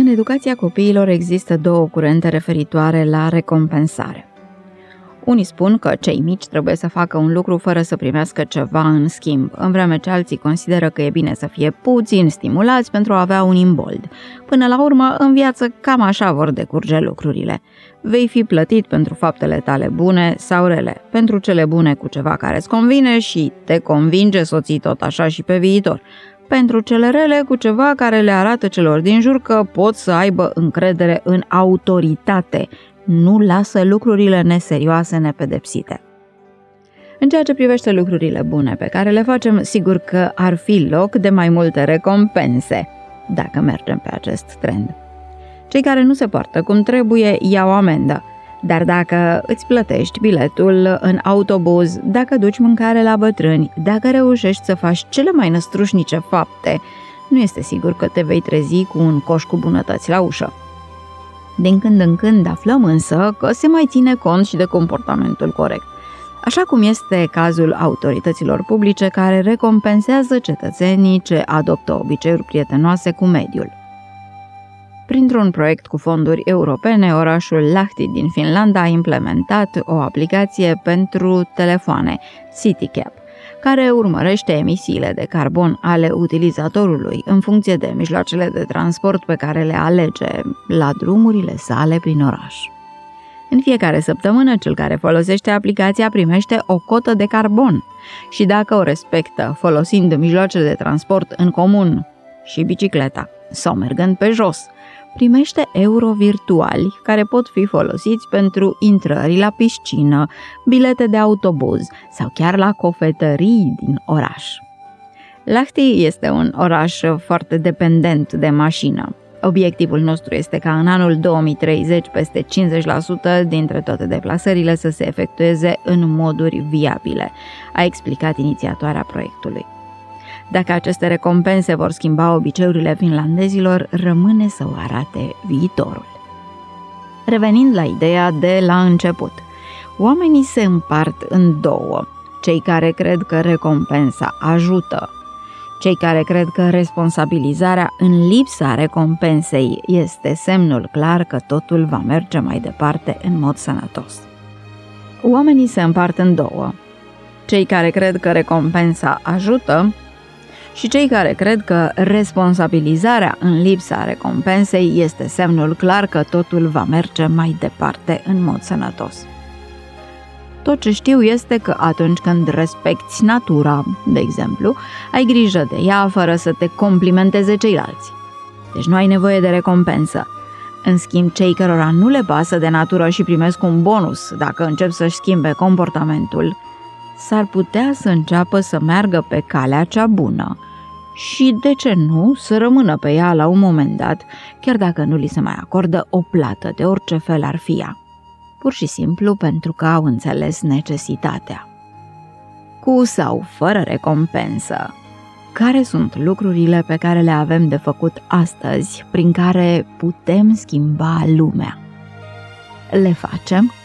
În educația copiilor există două curente referitoare la recompensare. Unii spun că cei mici trebuie să facă un lucru fără să primească ceva în schimb, în vreme ce alții consideră că e bine să fie puțin stimulați pentru a avea un imbold. Până la urmă, în viață cam așa vor decurge lucrurile. Vei fi plătit pentru faptele tale bune sau rele, pentru cele bune cu ceva care îți convine și te convinge să o ții tot așa și pe viitor, pentru cele rele cu ceva care le arată celor din jur că pot să aibă încredere în autoritate. Nu lasă lucrurile neserioase nepedepsite. În ceea ce privește lucrurile bune pe care le facem, sigur că ar fi loc de mai multe recompense, dacă mergem pe acest trend. Cei care nu se poartă cum trebuie iau amendă, dar dacă îți plătești biletul în autobuz, dacă duci mâncare la bătrâni, dacă reușești să faci cele mai năstrușnice fapte, nu este sigur că te vei trezi cu un coș cu bunătăți la ușă. Din când în când aflăm însă că se mai ține cont și de comportamentul corect, așa cum este cazul autorităților publice care recompensează cetățenii ce adoptă obiceiuri prietenoase cu mediul. Printr-un proiect cu fonduri europene, orașul Lahti din Finlanda a implementat o aplicație pentru telefoane, CityCap, care urmărește emisiile de carbon ale utilizatorului în funcție de mijloacele de transport pe care le alege la drumurile sale prin oraș. În fiecare săptămână, cel care folosește aplicația primește o cotă de carbon și dacă o respectă folosind mijloacele de transport în comun și bicicleta sau mergând pe jos, primește euro virtuali care pot fi folosiți pentru intrări la piscină, bilete de autobuz sau chiar la cofetării din oraș. Lahti este un oraș foarte dependent de mașină. Obiectivul nostru este ca în anul 2030 peste 50% dintre toate deplasările să se efectueze în moduri viabile, a explicat inițiatoarea proiectului. Dacă aceste recompense vor schimba obiceiurile finlandezilor, rămâne să o arate viitorul. Revenind la ideea de la început, oamenii se împart în două, cei care cred că recompensa ajută, cei care cred că responsabilizarea în lipsa recompensei este semnul clar că totul va merge mai departe în mod sănătos. Oamenii se împart în două, cei care cred că recompensa ajută și cei care cred că responsabilizarea în lipsa recompensei este semnul clar că totul va merge mai departe în mod sănătos. Tot ce știu este că atunci când respecti natura, de exemplu, ai grijă de ea fără să te complimenteze ceilalți. Deci nu ai nevoie de recompensă. În schimb, cei cărora nu le pasă de natură și primesc un bonus dacă încep să-și schimbe comportamentul, s-ar putea să înceapă să meargă pe calea cea bună și, de ce nu, să rămână pe ea la un moment dat, chiar dacă nu li se mai acordă o plată de orice fel ar fi ea, pur și simplu pentru că au înțeles necesitatea. Cu sau fără recompensă, care sunt lucrurile pe care le avem de făcut astăzi, prin care putem schimba lumea? Le facem?